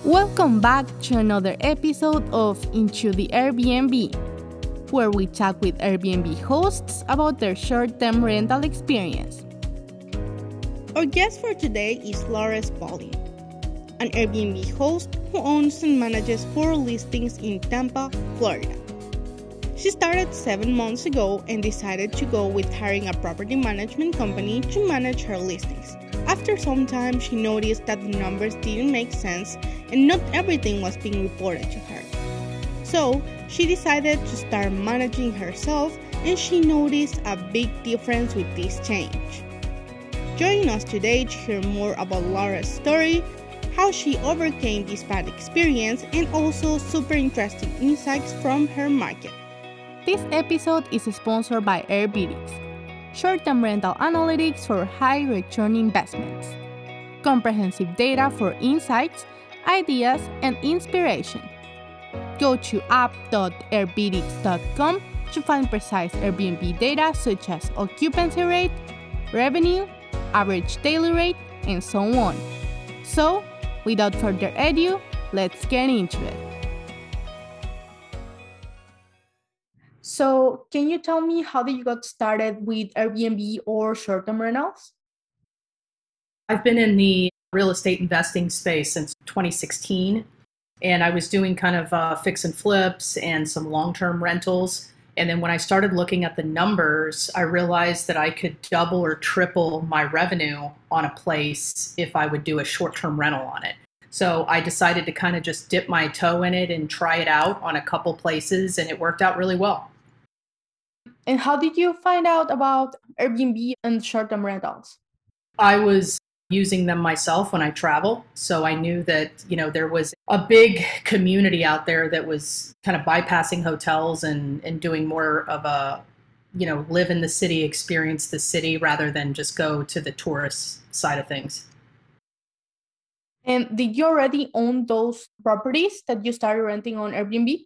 Welcome back to another episode of Into the Airbnb, where we chat with Airbnb hosts about their short-term rental experience. Our guest for today is Laura Spalding, an Airbnb host who owns and manages 4 listings in Tampa, Florida. She started 7 months ago and decided to go with hiring a property management company to manage her listings. After some time, she noticed that the numbers didn't make sense and not everything was being reported to her. So, she decided to start managing herself, and she noticed a big difference with this change. Joining us today to hear more about Laura's story, how she overcame this bad experience, and also super interesting insights from her market. This episode is sponsored by Airbnb, short-term rental analytics for high-return investments, comprehensive data for insights, ideas, and inspiration. Go to app.airbnb.com to find precise Airbnb data such as occupancy rate, revenue, average daily rate, and so on. So, without further ado, let's get into it. So, can you tell me how did you got started with Airbnb or short-term rentals? I've been in the real estate investing space since 2016, and I was doing kind of fix and flips and some long-term rentals. And then when I started looking at the numbers, I realized that I could double or triple my revenue on a place if I would do a short-term rental on it. So I decided to kind of just dip my toe in it and try it out on a couple places, and it worked out really well. And how did you find out about Airbnb and short-term rentals? I was using them myself when I travel. So I knew that, there was a big community out there that was kind of bypassing hotels and doing more of a, live in the city, experience the city rather than just go to the tourist side of things. And did you already own those properties that you started renting on Airbnb?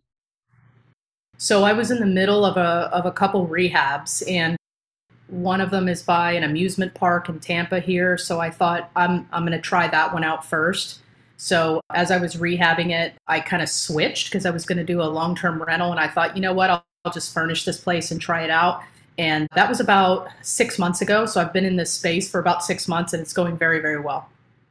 So I was in the middle of a couple rehabs, and one of them is by an amusement park in Tampa here. So I thought I'm going to try that one out first. So as I was rehabbing it, I kind of switched because I was going to do a long-term rental, and I thought, you know what, I'll just furnish this place and try it out. And that was about 6 months ago. So I've been in this space for about 6 months, and it's going very, very well.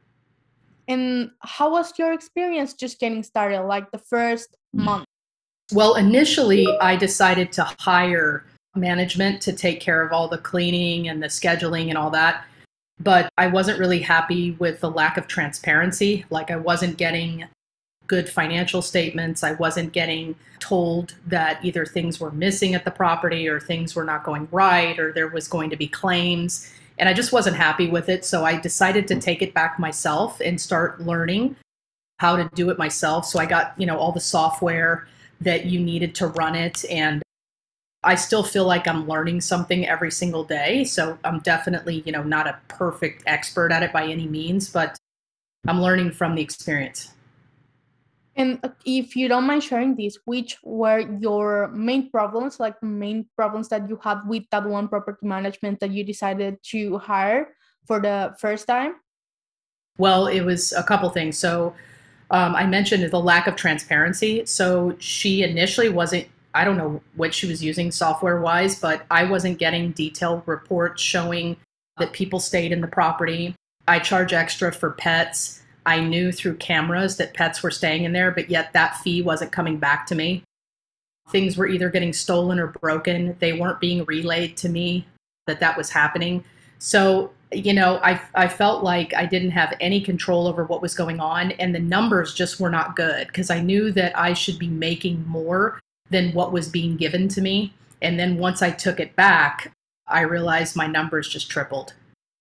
And how was your experience just getting started, like the first month? Well, initially, I decided to hire management to take care of all the cleaning and the scheduling and all that. But I wasn't really happy with the lack of transparency. Like, I wasn't getting good financial statements. I wasn't getting told that either things were missing at the property or things were not going right or there was going to be claims. And I just wasn't happy with it. So I decided to take it back myself and start learning how to do it myself. So I got, all the software that you needed to run it. And I still feel like I'm learning something every single day. So I'm definitely, not a perfect expert at it by any means, but I'm learning from the experience. And if you don't mind sharing this, which were your main problems, like the main problems that you had with that one property management that you decided to hire for the first time? Well, it was a couple things. So I mentioned the lack of transparency. So she initially wasn't, I don't know what she was using software-wise, but I wasn't getting detailed reports showing that people stayed in the property. I charge extra for pets. I knew through cameras that pets were staying in there, but yet that fee wasn't coming back to me. Things were either getting stolen or broken. They weren't being relayed to me that was happening. So, I felt like I didn't have any control over what was going on, and the numbers just were not good because I knew that I should be making more than what was being given to me. And then once I took it back, I realized my numbers just tripled.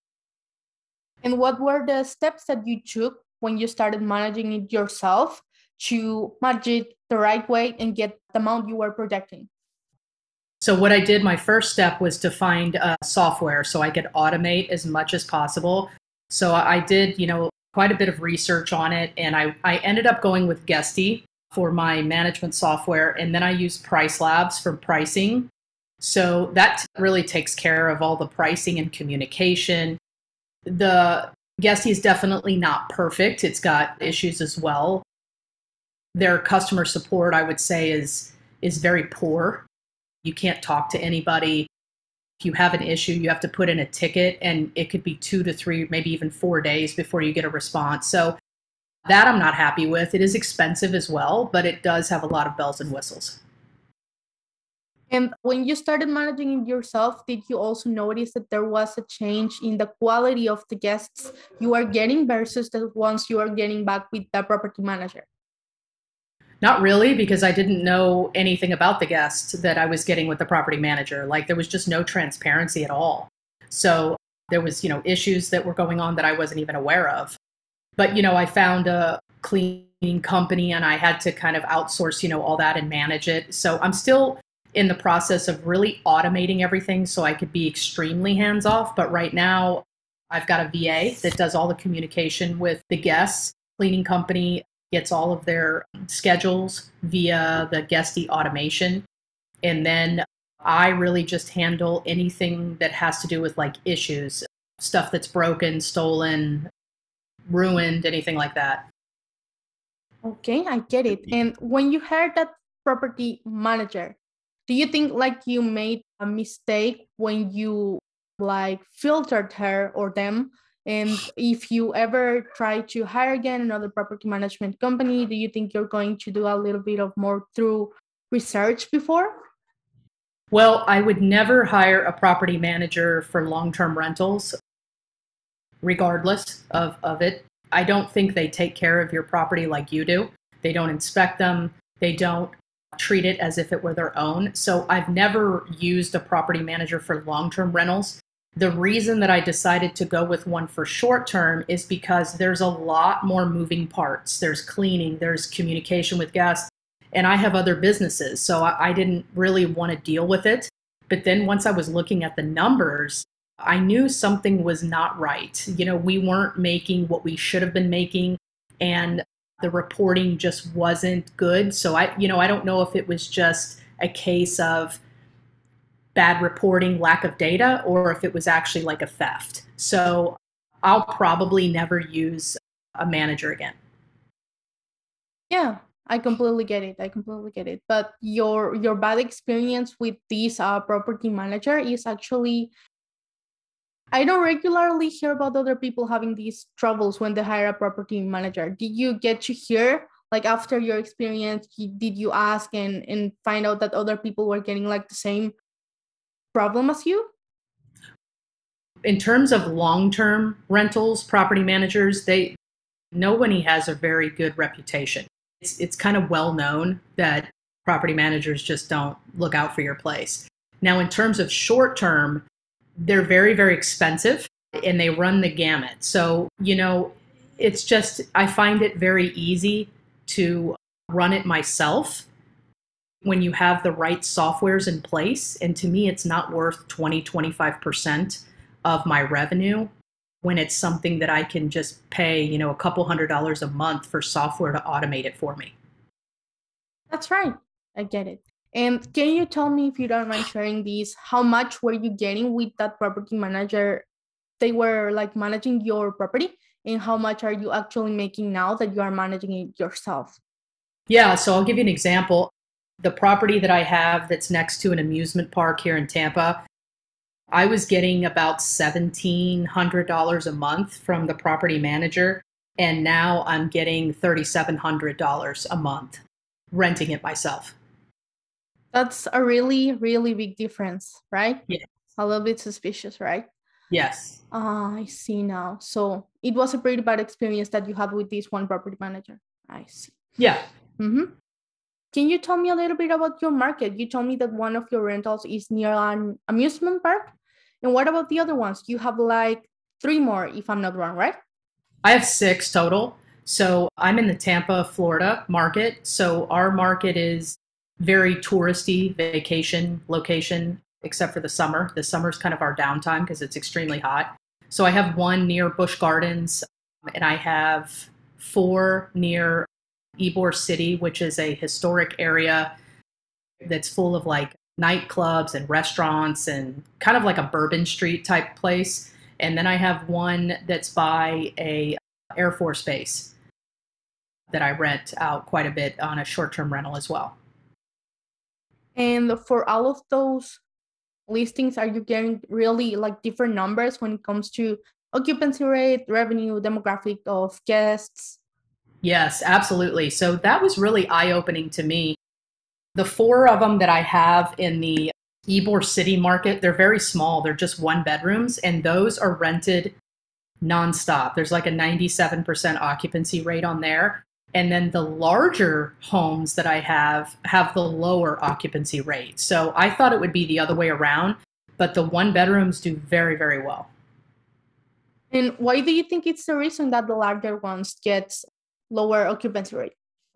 And what were the steps that you took when you started managing it yourself to manage it the right way and get the amount you were projecting? So what I did, my first step was to find software so I could automate as much as possible. So I did, quite a bit of research on it, and I ended up going with Guesty for my management software, and then I used Price Labs for pricing. So that really takes care of all the pricing and communication. The Guesty is definitely not perfect. It's got issues as well. Their customer support, I would say, is very poor. You can't talk to anybody. If you have an issue, you have to put in a ticket, and it could be 2 to 3, maybe even 4 days before you get a response. So that I'm not happy with. It is expensive as well, but it does have a lot of bells and whistles. And when you started managing it yourself, did you also notice that there was a change in the quality of the guests you are getting versus the ones you are getting back with the property manager? Not really, because I didn't know anything about the guests that I was getting with the property manager. Like, there was just no transparency at all. So there was, issues that were going on that I wasn't even aware of. But, I found a cleaning company, and I had to kind of outsource, all that and manage it. So I'm still in the process of really automating everything so I could be extremely hands off. But right now I've got a VA that does all the communication with the guests. Cleaning company gets all of their schedules via the Guesty automation. And then I really just handle anything that has to do with like issues, stuff that's broken, stolen, ruined, anything like that. Okay, I get it. And when you hired that property manager, do you think like you made a mistake when you like filtered her or them? And if you ever try to hire again another property management company, do you think you're going to do a little bit of more through research before? Well, I would never hire a property manager for long-term rentals, regardless of it. I don't think they take care of your property like you do. They don't inspect them. They don't treat it as if it were their own. So I've never used a property manager for long-term rentals. The reason that I decided to go with one for short-term is because there's a lot more moving parts. There's cleaning, there's communication with guests, and I have other businesses. So I didn't really want to deal with it. But then once I was looking at the numbers, I knew something was not right. We weren't making what we should have been making, and the reporting just wasn't good. So I don't know if it was just a case of bad reporting, lack of data, or if it was actually like a theft. So I'll probably never use a manager again. Yeah, I completely get it. But your bad experience with this property manager is actually, I don't regularly hear about other people having these troubles when they hire a property manager. Did you get to hear, like after your experience, did you ask and find out that other people were getting like the same problem as you? In terms of long-term rentals, property managers, nobody has a very good reputation. It's kind of well known that property managers just don't look out for your place. Now, in terms of short-term, they're very, very expensive and they run the gamut. So, it's just, I find it very easy to run it myself when you have the right softwares in place. And to me, it's not worth 20-25% of my revenue when it's something that I can just pay, a couple $100s a month for software to automate it for me. That's right. I get it. And can you tell me, if you don't mind sharing this, how much were you getting with that property manager? They were like managing your property, and how much are you actually making now that you are managing it yourself? Yeah, so I'll give you an example. The property that I have that's next to an amusement park here in Tampa, I was getting about $1,700 a month from the property manager, and now I'm getting $3,700 a month renting it myself. That's a really, really big difference, right? Yeah. A little bit suspicious, right? Yes. I see now. So it was a pretty bad experience that you had with this one property manager. I see. Yeah. Mm-hmm. Can you tell me a little bit about your market? You told me that one of your rentals is near an amusement park. And what about the other ones? You have like 3 more, if I'm not wrong, right? I have 6 total. So I'm in the Tampa, Florida market. So our market is very touristy vacation location, except for the summer. The summer is kind of our downtime because it's extremely hot. So I have 1 near Busch Gardens, and I have 4 near Ybor City, which is a historic area that's full of like nightclubs and restaurants and kind of like a Bourbon Street type place. And then I have 1 that's by a Air Force base. that I rent out quite a bit on a short-term rental as well. And for all of those listings, are you getting really like different numbers when it comes to occupancy rate, revenue, demographic of guests? Yes, absolutely. So that was really eye-opening to me. The four of them that I have in the Ybor City market, they're very small. They're just one bedrooms, and those are rented nonstop. There's like a 97% occupancy rate on there. And then the larger homes that I have the lower occupancy rate. So I thought it would be the other way around, but the one bedrooms do very, very well. And why do you think it's the reason that the larger ones get lower occupancy rate?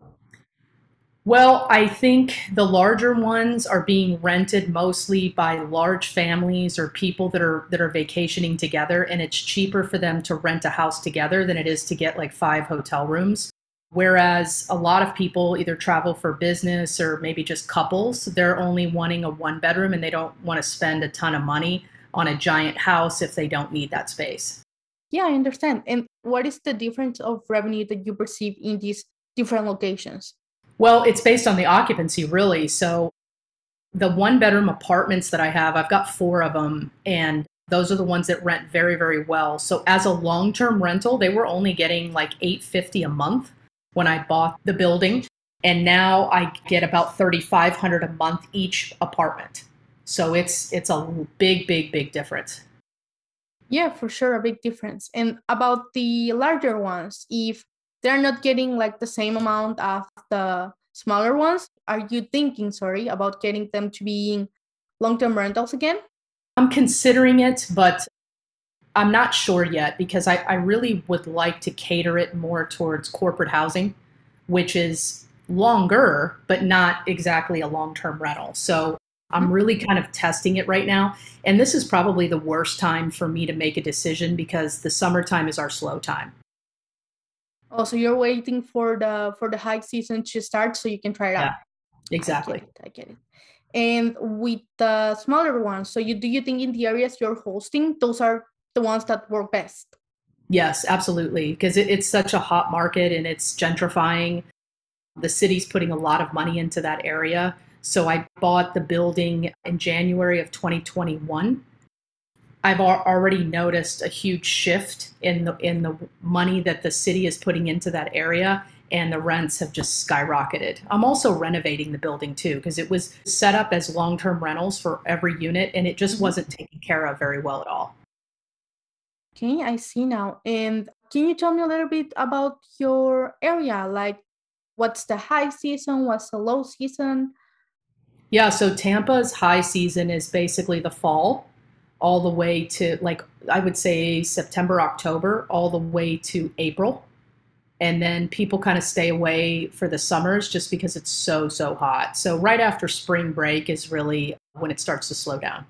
Well, I think the larger ones are being rented mostly by large families or people that are vacationing together, and it's cheaper for them to rent a house together than it is to get like 5 hotel rooms. Whereas a lot of people either travel for business or maybe just couples, they're only wanting a one bedroom and they don't want to spend a ton of money on a giant house if they don't need that space. Yeah, I understand. And what is the difference of revenue that you perceive in these different locations? Well, it's based on the occupancy, really. So the one bedroom apartments that I have, I've got 4 of them, and those are the ones that rent very, very well. So as a long-term rental, they were only getting like $850 a month when I bought the building, and now I get about $3,500 a month each apartment. So it's a big, big, big difference. Yeah, for sure, a big difference. And about the larger ones, if they're not getting like the same amount as the smaller ones, are you thinking, about getting them to being long-term rentals again? I'm considering it, but I'm not sure yet because I really would like to cater it more towards corporate housing, which is longer, but not exactly a long-term rental. So I'm really kind of testing it right now. And this is probably the worst time for me to make a decision because the summertime is our slow time. Oh, so you're waiting for the high season to start so you can try it out. Yeah, exactly. I get it. And with the smaller ones, so do you think in the areas you're hosting, those are the ones that work best? Yes, absolutely. Because it's such a hot market and it's gentrifying. The city's putting a lot of money into that area. So I bought the building in January of 2021. I've already noticed a huge shift in the money that the city is putting into that area, and the rents have just skyrocketed. I'm also renovating the building too because it was set up as long-term rentals for every unit, and it just wasn't taken care of very well at all. Okay, I see now. And can you tell me a little bit about your area? Like, what's the high season? What's the low season? Yeah, so Tampa's high season is basically the fall, all the way to like I would say September, October, all the way to April. And then people kind of stay away for the summers just because it's so, so hot. So right after spring break is really when it starts to slow down.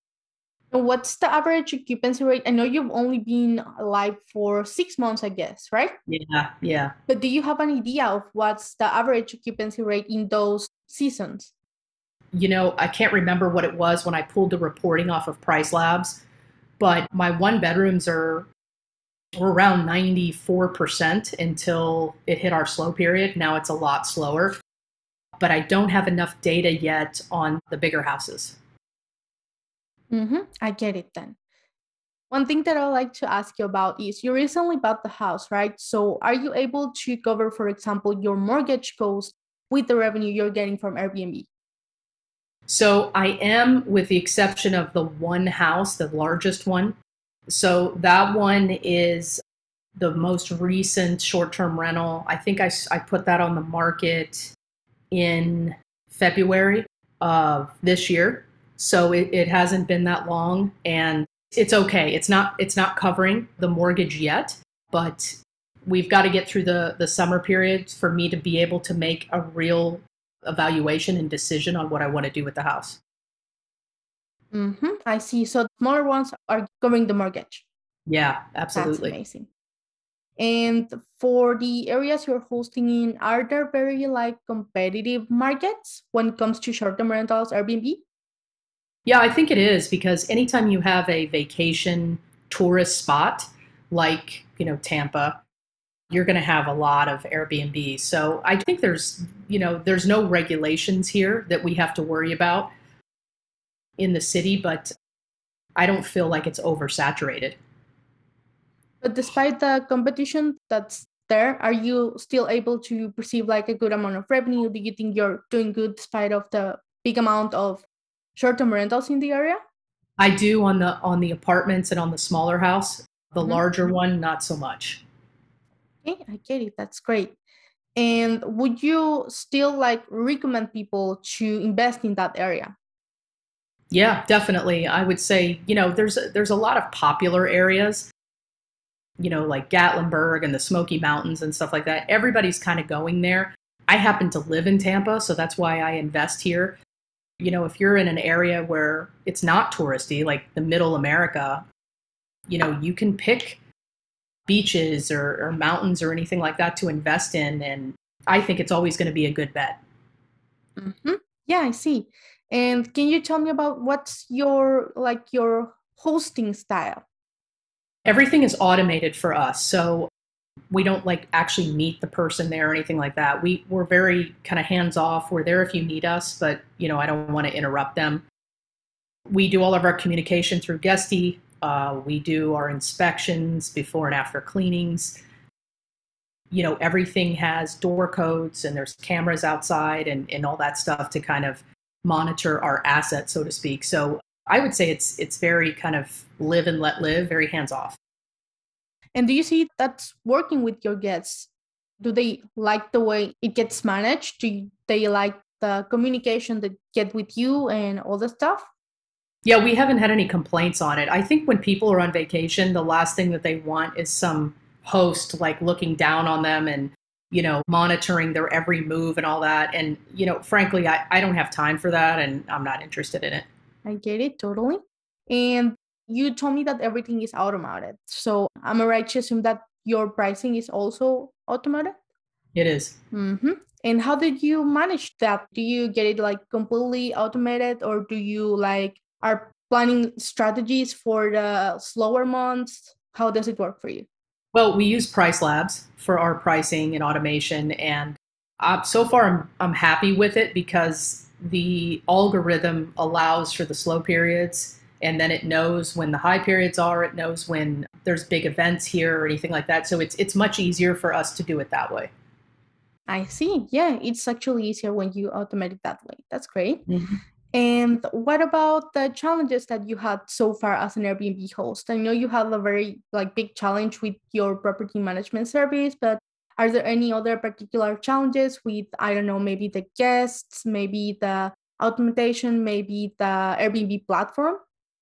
And what's the average occupancy rate? I know you've only been alive for 6 months, I guess, right? Yeah, yeah. But do you have an idea of what's the average occupancy rate in those seasons? I can't remember what it was when I pulled the reporting off of Price Labs, but my one bedrooms were around 94% until it hit our slow period. Now it's a lot slower, but I don't have enough data yet on the bigger houses. I get it then. One thing that I'd like to ask you about is you recently bought the house, right? So are you able to cover, for example, your mortgage cost with the revenue you're getting from Airbnb? So I am, with the exception of the one house, the largest one. So that one is the most recent short-term rental. I think I put that on the market in February of this year. So it hasn't been that long, and it's okay. It's not covering the mortgage yet, but we've got to get through the summer period for me to be able to make a real evaluation and decision on what I want to do with the house. I see. So smaller ones are covering the mortgage. Yeah, absolutely. That's amazing. And for the areas you're hosting in, are there very competitive markets when it comes to short-term rentals, Airbnb? Yeah, I think it is because anytime you have a vacation tourist spot like, Tampa, you're going to have a lot of Airbnb. So I think there's no regulations here that we have to worry about in the city, but I don't feel like it's oversaturated. But despite the competition that's there, are you still able to perceive like a good amount of revenue? Do you think you're doing good despite of the big amount of short-term rentals in the area? I do on the apartments and on the smaller house. The Mhm. larger one, not so much. Okay, I get it. That's great. And would you still like recommend people to invest in that area? Yeah, definitely. I would say, there's a lot of popular areas, like Gatlinburg and the Smoky Mountains and stuff like that. Everybody's kind of going there. I happen to live in Tampa, so that's why I invest here. If you're in an area where it's not touristy, like the middle America, you can pick beaches or mountains or anything like that to invest in. And I think it's always going to be a good bet. Mm-hmm. Yeah, I see. And can you tell me about what's your hosting style? Everything is automated for us. So we don't like actually meet the person there or anything like that. We're very kind of hands off. We're there if you need us, but I don't want to interrupt them. We do all of our communication through Guesty. We do our inspections before and after cleanings. Everything has door codes and there's cameras outside and all that stuff to kind of monitor our assets, so to speak. So I would say it's very kind of live and let live, very hands off. And do you see that's working with your guests? Do they like the way it gets managed? Do they like the communication that get with you and all the stuff? Yeah, we haven't had any complaints on it. I think when people are on vacation, the last thing that they want is some host like looking down on them and, monitoring their every move and all that. And, frankly, I don't have time for that and I'm not interested in it. I get it totally. And you told me that everything is automated. So am I right to assume that your pricing is also automated? It is. Mm-hmm. And how did you manage that? Do you get it like completely automated, or do you like are planning strategies for the slower months? How does it work for you? Well, we use Price Labs for our pricing and automation, and so far I'm happy with it because the algorithm allows for the slow periods, and then it knows when the high periods are. It knows when there's big events here or anything like that. So it's much easier for us to do it that way. I see. Yeah, it's actually easier when you automate it that way. That's great. Mhm. And what about the challenges that you had so far as an Airbnb host? I know you had a very like big challenge with your property management service, but are there any other particular challenges with, I don't know, maybe the guests, maybe the automation, maybe the Airbnb platform?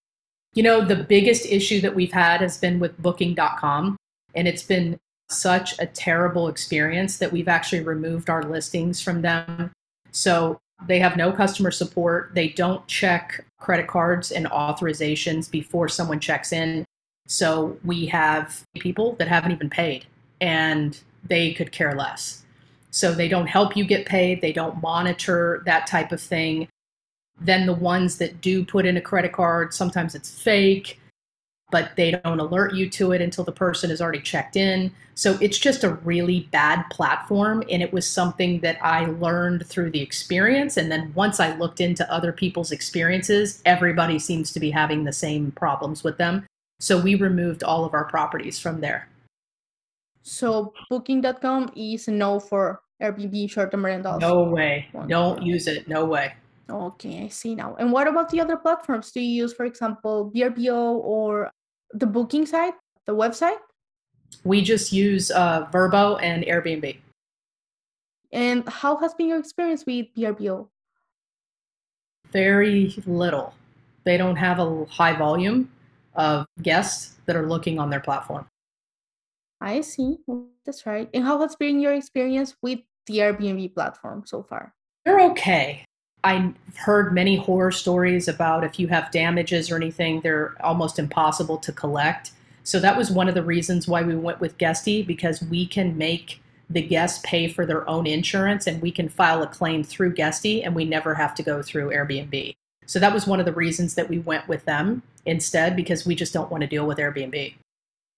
The biggest issue that we've had has been with booking.com, and it's been such a terrible experience that we've actually removed our listings from them. So they have no customer support. They don't check credit cards and authorizations before someone checks in. So we have people that haven't even paid and they could care less. So they don't help you get paid. They don't monitor that type of thing. Then the ones that do put in a credit card, sometimes it's fake, but they don't alert you to it until the person is already checked in. So it's just a really bad platform. And it was something that I learned through the experience. And then once I looked into other people's experiences, everybody seems to be having the same problems with them. So we removed all of our properties from there. So booking.com is a no for Airbnb short-term rentals. No way. Don't use it. No way. Okay, I see now. And what about the other platforms? Do you use, for example, VRBO or the booking site, the website? We just use Vrbo and Airbnb. And how has been your experience with VRBO? Very little. They don't have a high volume of guests that are looking on their platform. I see. That's right. And how has been your experience with the Airbnb platform so far? They're okay. I've heard many horror stories about if you have damages or anything, they're almost impossible to collect. So that was one of the reasons why we went with Guesty, because we can make the guests pay for their own insurance and we can file a claim through Guesty and we never have to go through Airbnb. So that was one of the reasons that we went with them instead, because we just don't want to deal with Airbnb.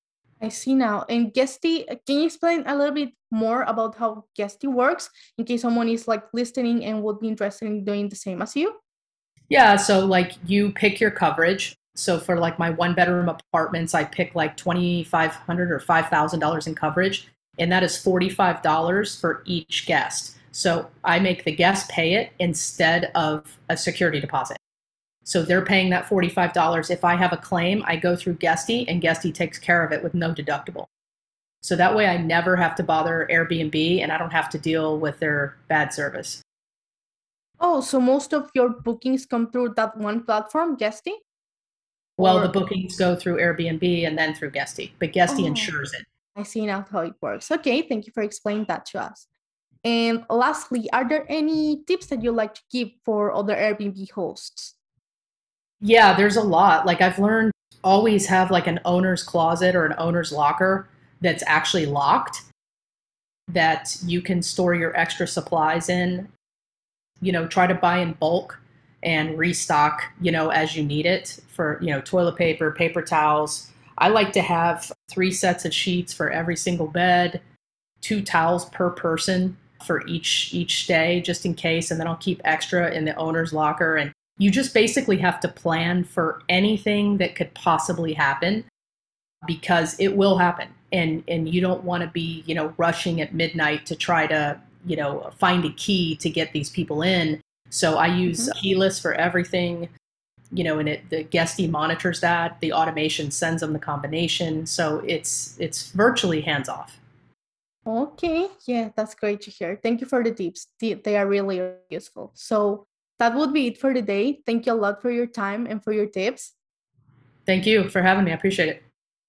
I see now. And Guesty, can you explain a little bit more about how Guesty works in case someone is like listening and would be interested in doing the same as you? Yeah, so like you pick your coverage. So for like my one bedroom apartments, I pick like $2,500 or $5,000 in coverage, and that is $45 for each guest. So I make the guest pay it instead of a security deposit. So they're paying that $45. If I have a claim, I go through Guesty, and Guesty takes care of it with no deductible. So that way I never have to bother Airbnb, and I don't have to deal with their bad service. Oh, so most of your bookings come through that one platform, Guesty? Well, the bookings go through Airbnb and then through Guesty, but Guesty insures it. I see now how it works. Okay, thank you for explaining that to us. And lastly, are there any tips that you'd like to give for other Airbnb hosts? Yeah, there's a lot. Like I've learned, always have like an owner's closet or an owner's locker that's actually locked, that you can store your extra supplies in. Try to buy in bulk and restock, as you need it for, toilet paper, paper towels. I like to have 3 sets of sheets for every single bed, 2 towels per person for each stay, just in case. And then I'll keep extra in the owner's locker. And you just basically have to plan for anything that could possibly happen, because it will happen. And you don't want to be, rushing at midnight to try to, find a key to get these people in. So I use keyless for everything, and the Guesty monitors that. The automation sends them the combination. So it's virtually hands off. Okay, yeah, that's great to hear. Thank you for the tips. They are really useful. So that would be it for today. Thank you a lot for your time and for your tips. Thank you for having me. I appreciate it.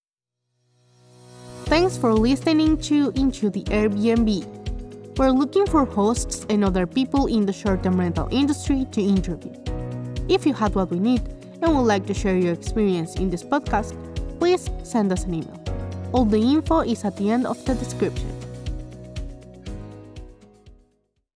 Thanks for listening to Into the Airbnb. We're looking for hosts and other people in the short-term rental industry to interview. If you had what we need and would like to share your experience in this podcast, please send us an email. All the info is at the end of the description.